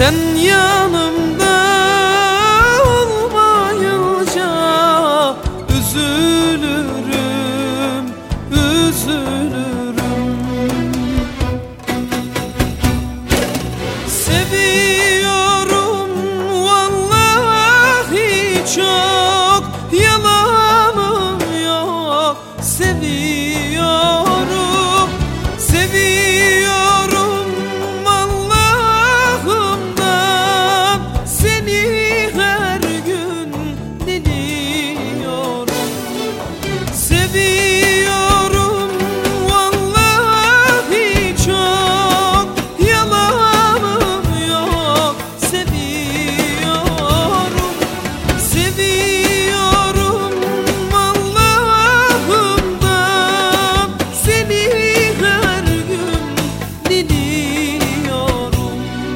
Sen yanımda olmayınca üzülürüm, üzülürüm. Seviyorum vallahi çok, yalanım yok. Seviyorum, seviyorum Allah'ımdan. Seni her gün diliyorum. Seviyorum vallahi çok, yalanım yok. Seviyorum, seviyorum Allah'ımdan. Seni her gün diliyorum.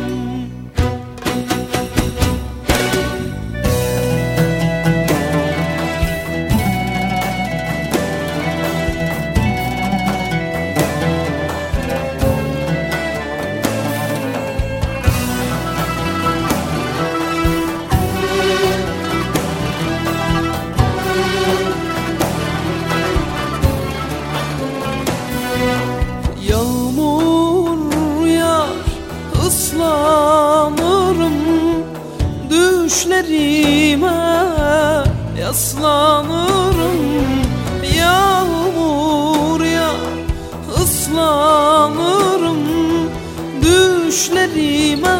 Yağmur yağar, ıslanırım. Düşlerime yaslanırım. Yağmur yağar, ıslanırım. Düşlerime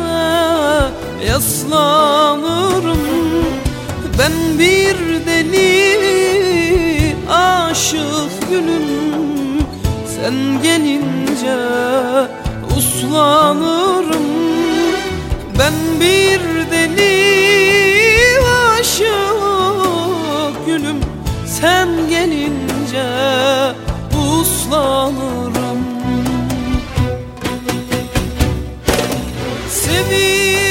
yaslanırım. Ben bir deli aşık gülüm, sen gelince uslanırım. Ben bir deli aşık gülüm, sen gelince uslanırım. Seviyorum